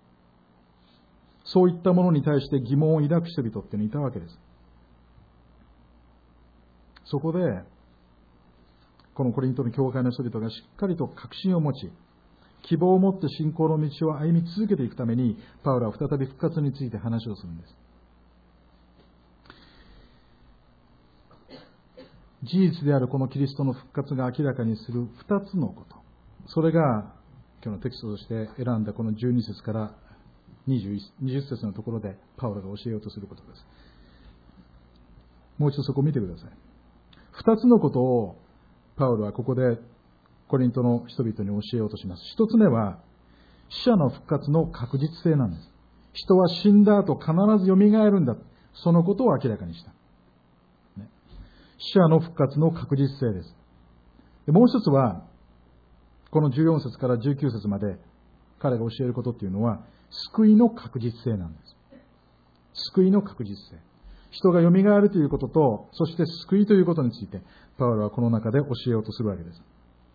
そういったものに対して疑問を抱く人々っていうのがいたわけです。そこで、このコリントの教会の人々がしっかりと確信を持ち、希望を持って信仰の道を歩み続けていくために、パウロは再び復活について話をするんです。事実であるこのキリストの復活が明らかにする二つのこと。それが、今日のテキストとして選んだこのじゅうに節からにじゅう節のところでパウロが教えようとすることです。もう一度そこを見てください。二つのことをパウロはここでコリントの人々に教えようとします。一つ目は死者の復活の確実性なんです。人は死んだ後必ず蘇るんだ。そのことを明らかにした。ね、死者の復活の確実性です。でもう一つはこのじゅうよん節からじゅうきゅう節まで彼が教えることっていうのは救いの確実性なんです。救いの確実性。人が蘇るということと、そして救いということについてパウロはこの中で教えようとするわけです。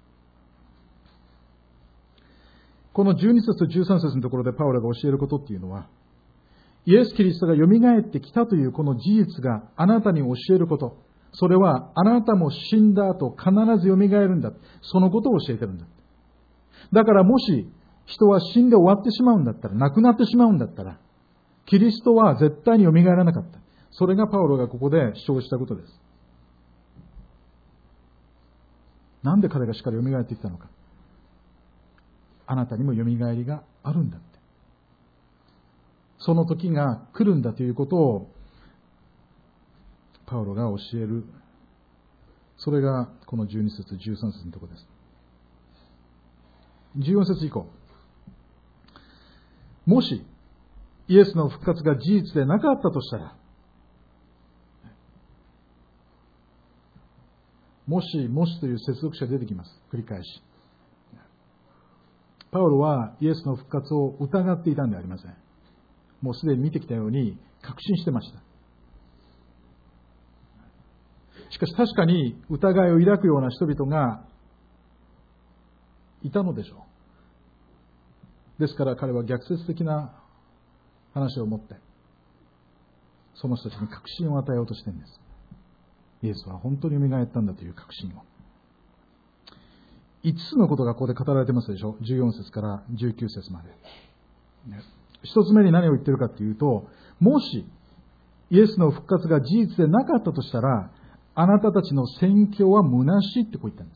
このじゅうに節とじゅうさん節のところでパウロが教えることっていうのは、イエス・キリストが蘇ってきたというこの事実があなたに教えること、それはあなたも死んだ後必ず蘇るんだ。そのことを教えてるんだ。だからもし人は死んで終わってしまうんだったら、亡くなってしまうんだったら、キリストは絶対に蘇らなかった。それがパウロがここで主張したことです。なんで彼がしっかり蘇ってきたのか。あなたにも蘇りがあるんだって。その時が来るんだということをパウロが教える。それがこのじゅうに節、じゅうさん節のところです。じゅうよん節以降。もしイエスの復活が事実でなかったとしたら、もし、もしという接続詞が出てきます。繰り返し。パウロはイエスの復活を疑っていたんではありません。もうすでに見てきたように確信してました。しかし確かに疑いを抱くような人々がいたのでしょう。ですから彼は逆説的な話を持って、その人たちに確信を与えようとしているんです。イエスは本当に蘇ったんだという確信を。いつつのことがここで語られてますでしょ。じゅうよん節からじゅうきゅう節まで。一つ目に何を言ってるかというと、もしイエスの復活が事実でなかったとしたら、あなたたちの宣教は虚しいってこう言ったんです。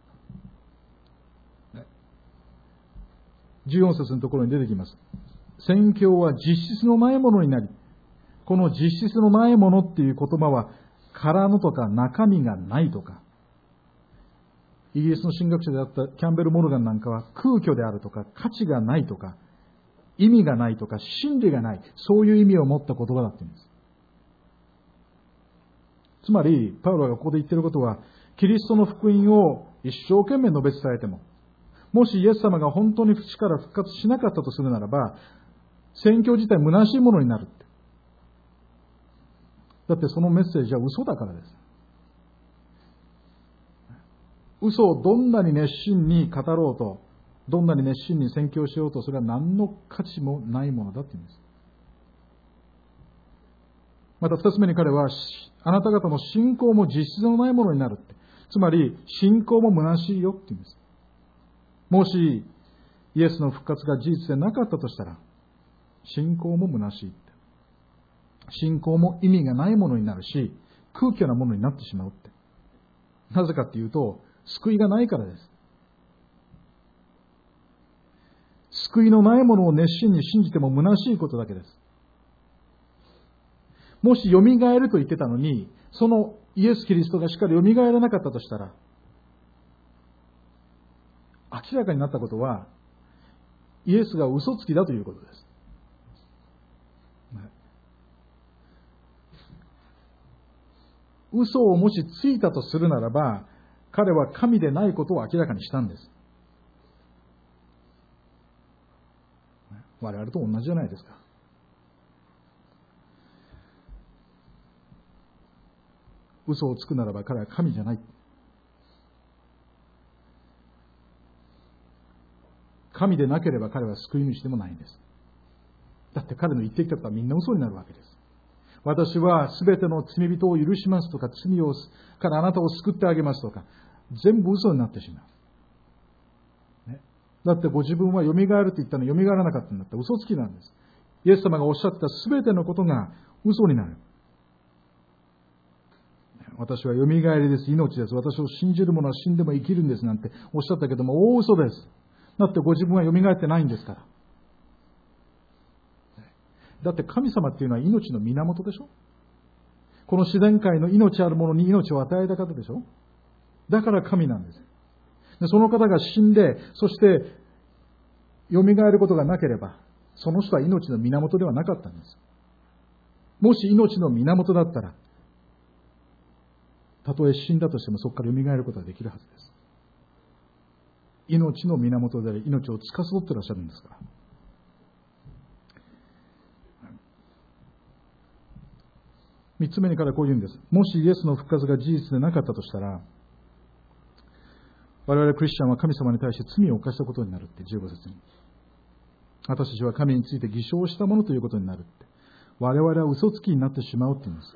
じゅうよん節のところに出てきます。宣教は実質のないものになり、この実質のないものっていう言葉は空のとか中身がないとか、イギリスの神学者であったキャンベル・モルガンなんかは空虚であるとか価値がないとか意味がないとか真理がない、そういう意味を持った言葉だって言うんです。つまりパウロがここで言っていることは、キリストの福音を一生懸命述べ伝えても、もしイエス様が本当に死から復活しなかったとするならば、宣教自体虚しいものになるって。だってそのメッセージは嘘だからです。嘘をどんなに熱心に語ろうと、どんなに熱心に宣教しようと、それは何の価値もないものだって言うんです。また二つ目に彼は、あなた方の信仰も実質のないものになるって。つまり、信仰も虚しいよって言うんです。もし、イエスの復活が事実でなかったとしたら、信仰も虚しいって。信仰も意味がないものになるし、空虚なものになってしまうって。なぜかっていうと、救いがないからです。救いのないものを熱心に信じても虚しいことだけです。もし蘇ると言ってたのに、そのイエス・キリストがしっかり蘇らなかったとしたら、明らかになったことは、 イエスが嘘つきだということです。嘘をもしついたとするならば、彼は神でないことを明らかにしたんです。我々と同じじゃないですか。嘘をつくならば彼は神じゃない。神でなければ彼は救い主でもないんです。だって彼の言ってきたことはみんな嘘になるわけです。私はすべての罪人を許しますとか、罪をからあなたを救ってあげますとか、全部嘘になってしまう。ね、だってご自分は蘇ると言ったのに蘇らなかったんだって嘘つきなんです。イエス様がおっしゃったすべてのことが嘘になる。私は蘇りです、命です。私を信じる者は死んでも生きるんですなんておっしゃったけども、大嘘です。だってご自分は蘇ってないんですから。だって神様っていうのは命の源でしょ。この自然界の命あるものに命を与えた方でしょ。だから神なんです。でその方が死んで、そして蘇ることがなければ、その人は命の源ではなかったんです。もし命の源だったら、たとえ死んだとしてもそこから蘇ることができるはずです。命の源であり、命を司っていらっしゃるんですから。三つ目にからこう言うんです。もしイエスの復活が事実でなかったとしたら、我々クリスチャンは神様に対して罪を犯したことになるってじゅうご節に。私たちは神について偽証したものということになるって。我々は嘘つきになってしまうって言うんです。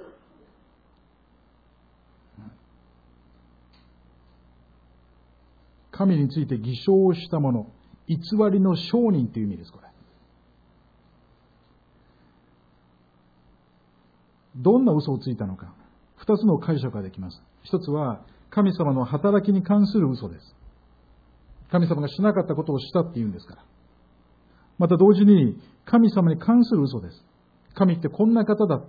神について偽証をしたもの、偽りの証人という意味です、これ。どんな嘘をついたのか、二つの解釈ができます。一つは、神様の働きに関する嘘です。神様がしなかったことをしたって言うんですから。また同時に、神様に関する嘘です。神ってこんな方だって。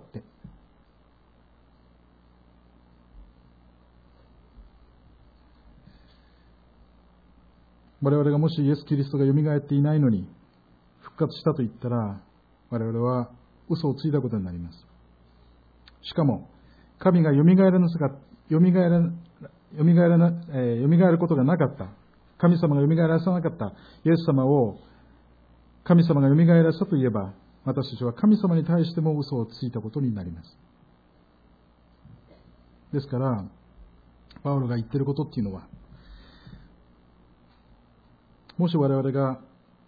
我々がもしイエス・キリストが蘇っていないのに復活したと言ったら、我々は嘘をついたことになります。しかも、神が蘇らなさか、蘇ら、蘇らな、えー、蘇ることがなかった、神様が蘇らさなかったイエス様を、神様が蘇らせたといえば、私たちは神様に対しても嘘をついたことになります。ですから、パウロが言っていることっていうのは、もし我々が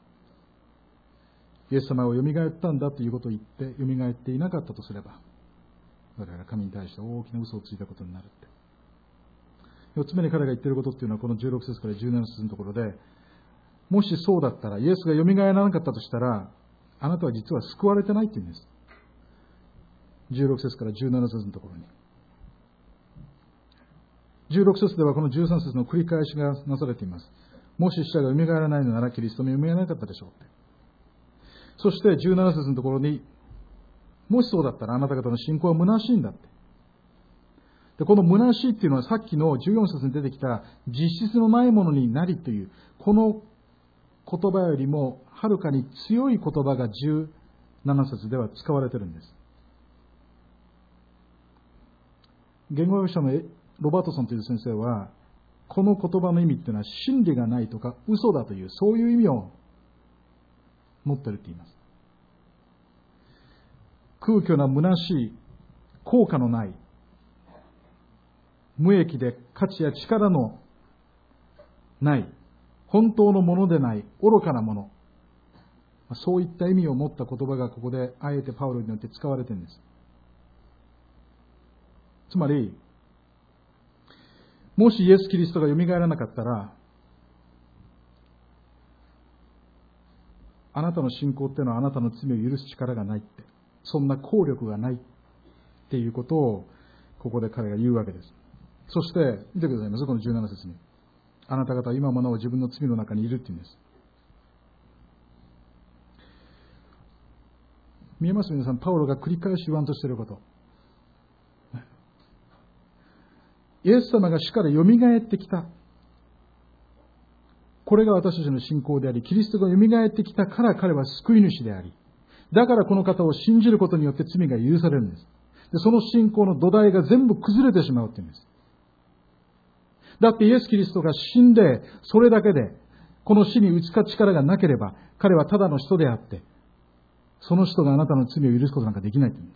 イエス様を蘇ったんだということを言って蘇っていなかったとすれば、我々は神に対して大きな嘘をついたことになるって。四つ目に彼が言っていることっていうのはこのじゅうろく節からじゅうなな節のところで、もしそうだったら、イエスが蘇らなかったとしたら、あなたは実は救われてないって言うんです。じゅうろく節からじゅうなな節のところに。じゅうろく節ではこのじゅうさん節の繰り返しがなされています。もし死者が蘇らないのならキリストも蘇らなかったでしょうって。そしてじゅうなな節のところに、もしそうだったらあなた方の信仰は虚しいんだって。でこの虚しいっていうのはさっきのじゅうよん節に出てきた実質のないものになりという、この言葉よりもはるかに強い言葉がじゅうなな節では使われているんです。言語学者のロバートソンという先生は、この言葉の意味っていうのは真理がないとか嘘だという、そういう意味を持っていると言います。空虚な虚しい、効果のない、無益で価値や力のない、本当のものでない愚かなもの、そういった意味を持った言葉がここであえてパウロによって使われているんです。つまり、もしイエス・キリストが蘇らなかったら、あなたの信仰っていうのはあなたの罪を許す力がないって、そんな効力がないっていうことをここで彼が言うわけです。そして見てくださいます、このじゅうなな節に。あなた方は今もなお自分の罪の中にいるって言うんです。見えます、皆さん。パウロが繰り返し言わんとしていること。イエス様が死から蘇ってきた。 これが私たちの信仰であり、キリストが蘇ってきたから彼は救い主であり、だからこの方を信じることによって罪が許されるんです。で、その信仰の土台が全部崩れてしまうって言うんです。だってイエス・キリストが死んで、それだけで、この死に打ち勝つ力がなければ、彼はただの人であって、その人があなたの罪を許すことなんかできないって言うんです。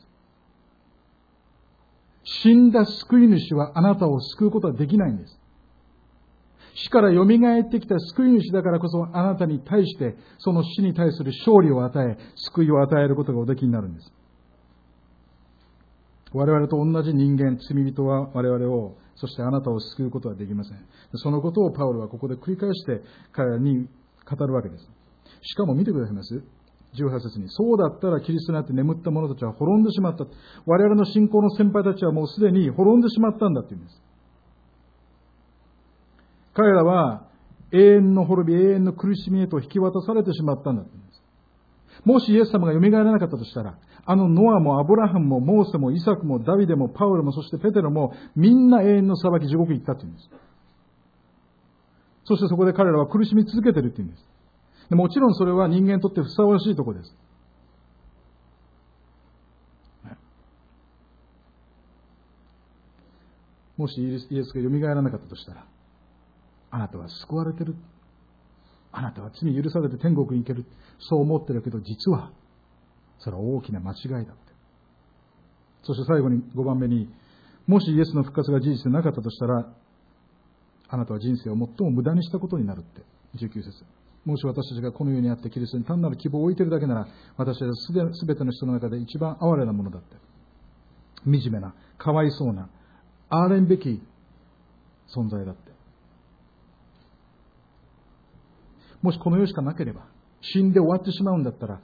死んだ救い主はあなたを救うことはできないんです。死から蘇ってきた救い主だからこそあなたに対してその死に対する勝利を与え、救いを与えることがおできになるんです。我々と同じ人間、罪人は我々を、そしてあなたを救うことはできません。そのことをパウロはここで繰り返して彼らに語るわけです。しかも見てくださいますじゅうはち節に、そうだったらキリストにあって眠った者たちは滅んでしまった。我々の信仰の先輩たちはもうすでに滅んでしまったんだって言うんです。彼らは永遠の滅び、永遠の苦しみへと引き渡されてしまったんだって言うんです。もしイエス様が蘇らなかったとしたら、あのノアもアブラハムもモーセもイサクもダビデもパウロもそしてペテロもみんな永遠の裁き地獄に行ったって言うんです。そしてそこで彼らは苦しみ続けてるって言うんです。でもちろんそれは人間にとってふさわしいところです。もしイエスが蘇らなかったとしたら、あなたは救われてる。あなたは罪許されて天国に行ける。そう思ってるけど、実は、それは大きな間違いだって。そして最後にごばんめに、もしイエスの復活が事実でなかったとしたら、あなたは人生を最も無駄にしたことになるって。じゅうきゅう節。もし私たちがこの世にあってキリストに単なる希望を置いているだけなら、私たちはすべての人の中で一番哀れなものだって。惨めな、かわいそうな、憐れんべき存在だって。もしこの世しかなければ、死んで終わってしまうんだったら、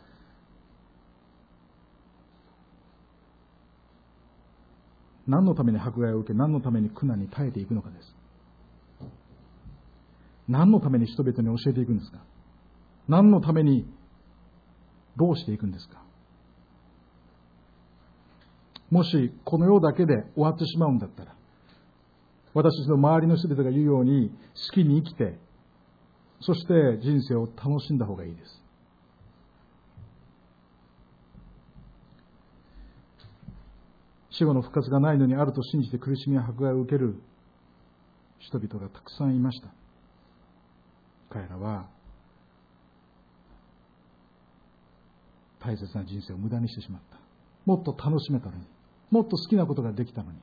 何のために迫害を受け、何のために苦難に耐えていくのかです。何のために人々に教えていくんですか？何のためにどうしていくんですか？もしこの世だけで終わってしまうんだったら、私たちの周りの人々が言うように好きに生きて、そして人生を楽しんだ方がいいです。死後の復活がないのにあると信じて苦しみや迫害を受ける人々がたくさんいました。彼らは大切な人生を無駄にしてしまった。もっと楽しめたのに、もっと好きなことができたのに。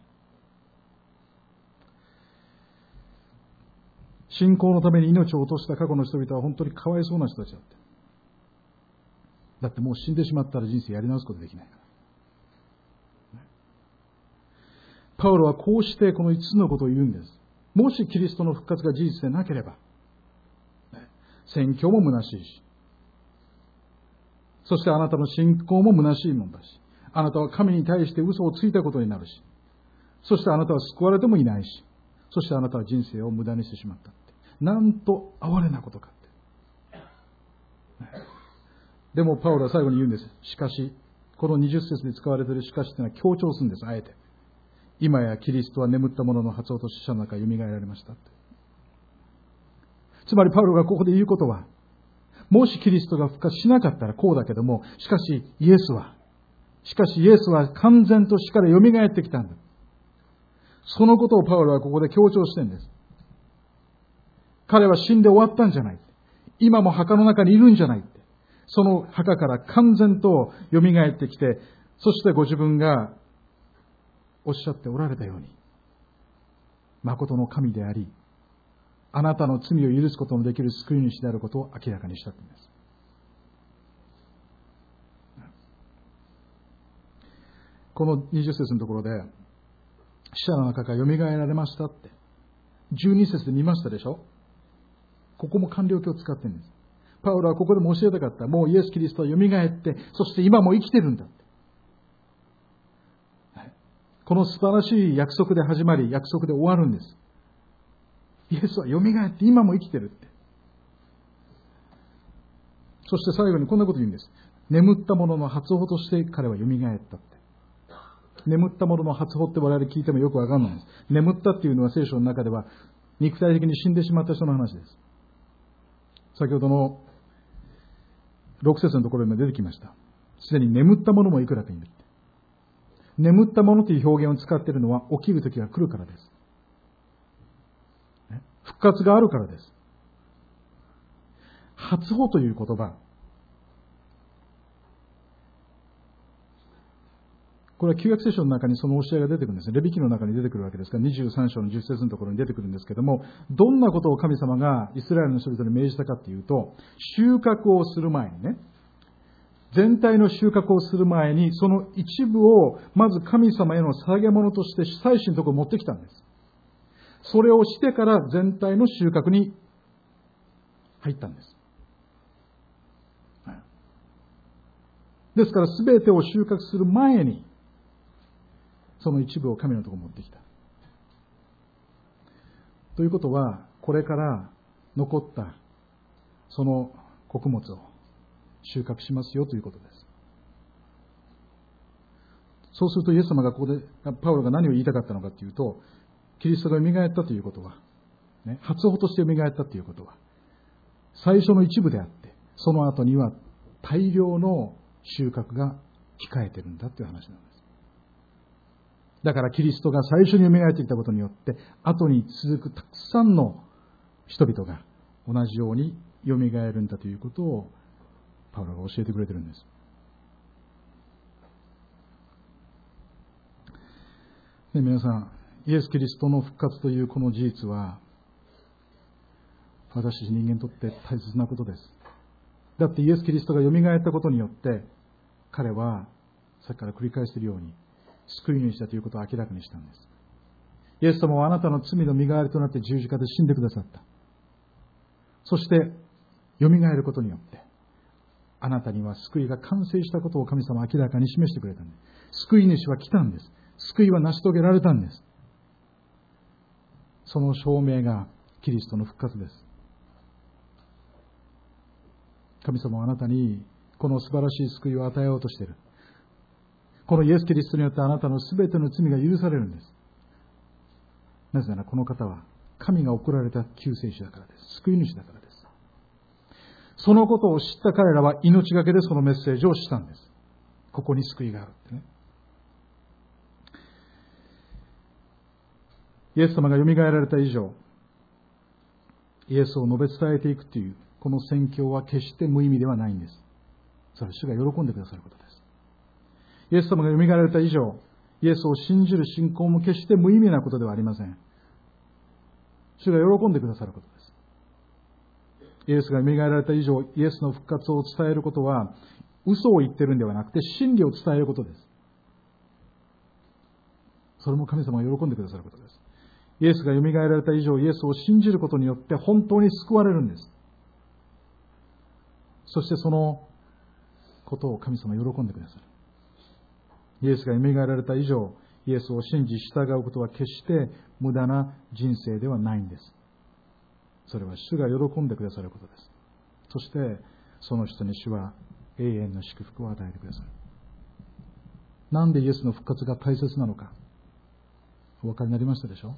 信仰のために命を落とした過去の人々は本当にかわいそうな人たちだって。だってもう死んでしまったら人生やり直すことできないから。パウロはこうしてこのいつつのことを言うんです。もしキリストの復活が事実でなければ、宣教も虚しいし、そしてあなたの信仰も虚しいもんだし、あなたは神に対して嘘をついたことになるし、そしてあなたは救われてもいないし、そしてあなたは人生を無駄にしてしまったって。なんと哀れなことかって。でもパウロは最後に言うんです。しかし、このにじゅっ節で使われているしかしというのは強調するんです、あえて。今やキリストは眠った者の発音と死者の中に蘇られましたって。つまりパウロがここで言うことは、もしキリストが復活しなかったらこうだけども、しかしイエスは、しかしイエスは完全と死から蘇ってきたんだ。そのことをパウロはここで強調してるんです。彼は死んで終わったんじゃない。今も墓の中にいるんじゃない。その墓から完全と蘇ってきて、そしてご自分がおっしゃっておられたように、誠の神であり、あなたの罪を許すことのできる救い主であることを明らかにしたんです。このにじゅっ節のところで、死者の中から蘇られましたって、じゅうに節で見ましたでしょ。ここも完了形を使ってるんです。パウロはここでも教えたかった。もうイエス・キリストは蘇って、そして今も生きてるんだって。この素晴らしい約束で始まり、約束で終わるんです。イエスは蘇って今も生きてるって。そして最後にこんなこと言うんです。眠った者の初歩として彼は蘇ったって。眠った者の初歩って我々聞いてもよくわかんないんです。眠ったっていうのは聖書の中では肉体的に死んでしまった人の話です。 先ほどのろく節のところにも出てきました。すでに眠った者もいくらかいる。眠った者という表現を使っているのは起きる時が来るからです。復活があるからです。初歩という言葉、これは旧約聖書の中にその教えが出てくるんですね。レビ記の中に出てくるわけですが、にじゅうさん章のじゅっ節のところに出てくるんですけども、どんなことを神様がイスラエルの人々に命じたかというと、収穫をする前にね、全体の収穫をする前に、その一部をまず神様への捧げ物として祭司のところに持ってきたんです。それをしてから全体の収穫に入ったんです。ですから全てを収穫する前に、その一部を神のところに持ってきた。ということは、これから残ったその穀物を収穫しますよということです。そうするとイエス様がここで、パウロが何を言いたかったのかというと、キリストが蘇ったということは、ね、初歩として蘇ったということは、最初の一部であって、その後には大量の収穫が控えているんだという話なんです。だからキリストが最初に蘇ってきたことによって、後に続くたくさんの人々が同じように蘇るんだということをパウロが教えてくれているんです。で、皆さん、イエス・キリストの復活というこの事実は、私たち人間にとって大切なことです。だってイエス・キリストが蘇ったことによって、彼はさっきから繰り返しているように、救い主だということを明らかにしたんです。イエス様はあなたの罪の身代わりとなって十字架で死んでくださった。そして、蘇ることによって、あなたには救いが完成したことを神様は明らかに示してくれたんです。救い主は来たんです。救いは成し遂げられたんです。その証明がキリストの復活です。神様はあなたにこの素晴らしい救いを与えようとしている。このイエス・キリストによってあなたのすべての罪が許されるんです。なぜならこの方は神が送られた救世主だからです。救い主だからです。そのことを知った彼らは命がけでそのメッセージをしたんです。ここに救いがあるってね。イエス様が蘇られた以上、イエスを述べ伝えていくというこの宣教は決して無意味ではないんです。それは主が喜んでくださることです。イエス様が蘇られた以上、イエスを信じる信仰も決して無意味なことではありません。主が喜んでくださることです。イエスが蘇られた以上、イエスの復活を伝えることは、嘘を言っているんではなくて、真理を伝えることです。それも神様が喜んでくださることです。イエスが蘇られた以上、イエスを信じることによって本当に救われるんです。そしてそのことを神様は喜んでくださる。イエスが蘇られた以上、イエスを信じ従うことは決して無駄な人生ではないんです。それは主が喜んでくださることです。そしてその人に主は永遠の祝福を与えてくださる。なんでイエスの復活が大切なのか、お分かりになりましたでしょ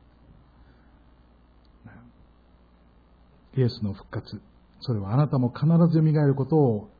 う。イエスの復活、それはあなたも必ず蘇ることを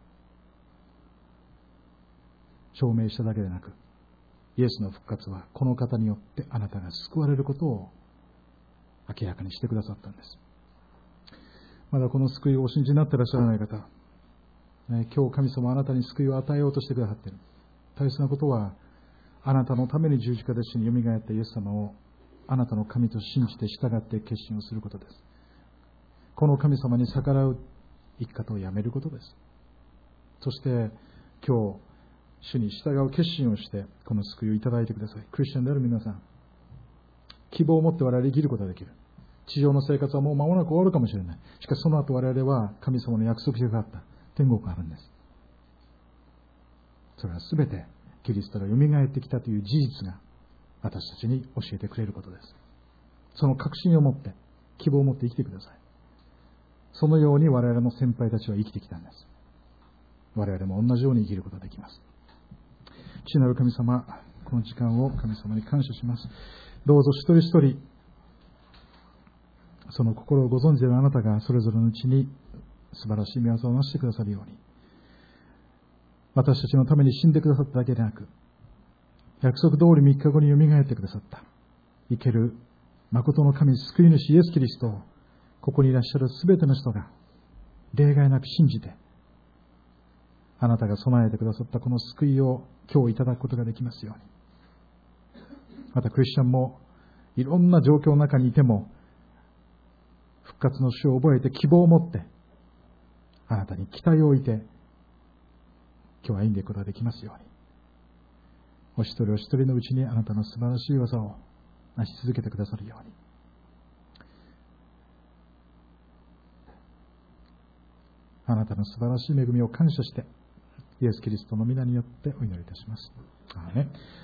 証明しただけでなく、イエスの復活はこの方によってあなたが救われることを明らかにしてくださったんです。まだこの救いをお信じになっていらっしゃらない方、ね、今日神様はあなたに救いを与えようとしてくださっている。大切なことは、あなたのために十字架で死によみがえったイエス様をあなたの神と信じて従って決心をすることです。この神様に逆らう生き方をやめることです。そして今日主に従う決心をしてこの救いをいただいてください。クリスチャンである皆さん、希望を持って我々生きることができる。地上の生活はもう間もなく終わるかもしれない。しかしその後我々は神様の約束があった天国があるんです。それはすべてキリストが蘇ってきたという事実が私たちに教えてくれることです。その確信を持って希望を持って生きてください。そのように我々の先輩たちは生きてきたんです。我々も同じように生きることができます。父なる神様、この時間を神様に感謝します。どうぞ一人一人その心をご存知であるあなたがそれぞれのうちに素晴らしい御業をなしてくださるように、私たちのために死んでくださっただけでなく、約束通りみっかごによみがえってくださった生ける誠の神救い主イエス・キリストを、ここにいらっしゃるすべての人が例外なく信じて、あなたが備えてくださったこの救いを今日いただくことができますように。またクリスチャンもいろんな状況の中にいても、復活の主を覚えて希望を持って、あなたに期待を置いて、今日は歩んでいくことができますように。お一人お一人のうちにあなたの素晴らしい技をなし続けてくださるように。あなたの素晴らしい恵みを感謝して、イエス・キリストの皆によってお祈りいたします。アーメン。